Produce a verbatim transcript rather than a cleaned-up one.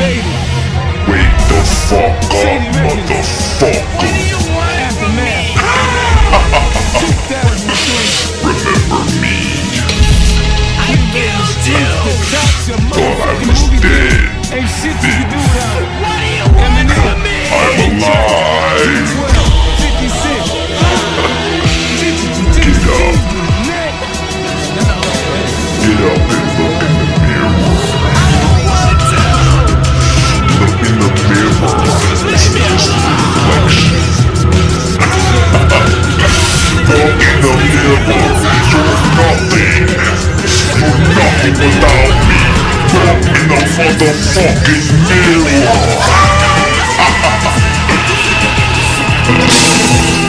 Wake the fuck up, motherfucker. Remember me. Thought I was dead. I'm alive. Get up. Get up and look in the mirror. Look in the mirror. It's just a reflection. Look in the mirror. You're nothing. You're nothing without me. Look in the motherfucking mirror.